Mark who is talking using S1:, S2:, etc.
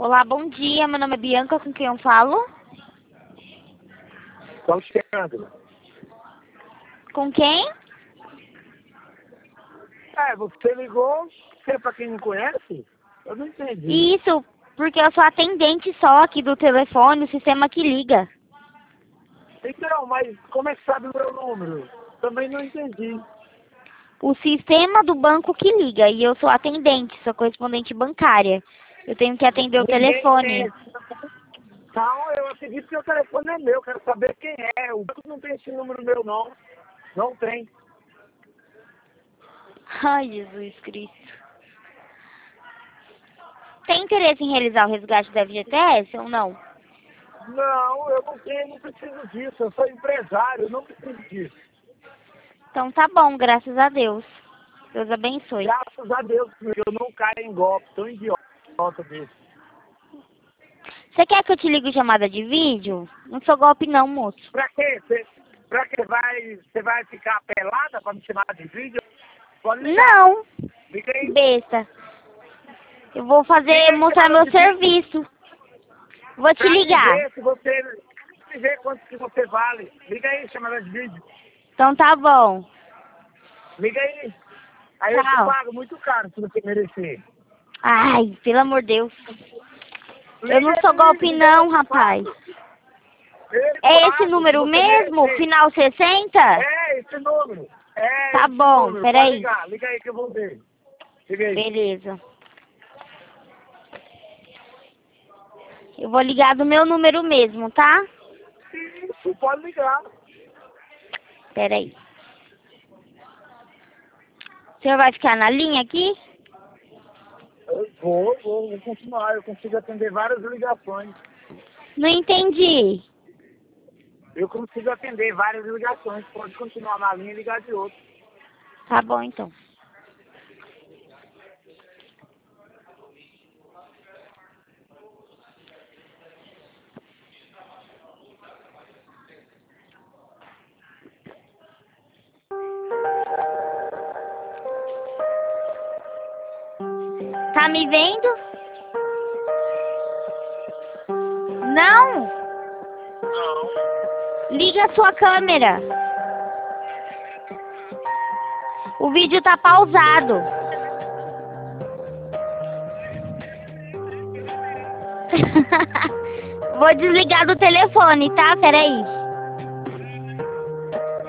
S1: Olá, bom dia. Meu nome é Bianca, com quem eu falo?
S2: Com o Alexandre.
S1: Com quem?
S2: Você ligou, você pra quem não conhece? Eu não entendi.
S1: Isso, porque eu sou atendente só aqui do telefone, o sistema que liga.
S2: Então, mas como é que sabe o meu número? Também não entendi.
S1: O sistema do banco que liga, e eu sou atendente, sou correspondente bancária. Eu tenho que atender o
S2: Ninguém tem.
S1: telefone.
S2: Não, eu acredito que o telefone é meu, quero saber quem é. O banco não tem esse número meu, não. Não tem.
S1: Ai, Jesus Cristo. Tem interesse em realizar o resgate da FGTS ou não?
S2: Não, eu não tenho, não preciso disso. Eu sou empresário, eu não preciso disso.
S1: Então tá bom, graças a Deus. Deus abençoe.
S2: Graças a Deus, eu não caio em golpe, tão idiota desse.
S1: Você quer que eu te ligue chamada de vídeo? Não sou golpe não, moço.
S2: Pra quê? Pra que você vai ficar pelada pra me chamar de vídeo? Pode ligar.
S1: Não,
S2: Liga aí.
S1: besta. Eu vou
S2: Liga
S1: fazer,
S2: aí,
S1: mostrar
S2: chamada
S1: meu
S2: de vídeo.
S1: serviço. Vou te
S2: Pra me
S1: ligar.
S2: ver se você... Pra me ver quanto que você vale. Liga aí, chamada de vídeo.
S1: Então tá bom.
S2: Liga aí. Aí eu te
S1: Tchau.
S2: pago muito caro se você merecer.
S1: Ai, pelo amor de Deus. Eu não
S2: Liga
S1: sou
S2: aí,
S1: golpe
S2: liga aí,
S1: não,
S2: eu te
S1: rapaz.
S2: pago. Eu te
S1: É esse
S2: pago se
S1: número
S2: você
S1: mesmo?
S2: merecer.
S1: Final 60?
S2: É esse número. É
S1: Tá
S2: esse
S1: bom,
S2: número. Pode
S1: peraí.
S2: ligar. Liga aí que eu vou ver. Liga aí.
S1: Beleza. Eu vou ligar do meu número mesmo, tá?
S2: Isso, pode ligar.
S1: Peraí. O senhor vai ficar na linha aqui?
S2: Eu vou continuar. Eu consigo atender várias ligações.
S1: Não entendi.
S2: Eu consigo atender várias ligações. Pode continuar na linha e ligar de outro.
S1: Tá bom, então. Tá me vendo? Não?
S2: Não.
S1: Liga a sua câmera. O vídeo tá pausado. Vou desligar do telefone, tá? Peraí.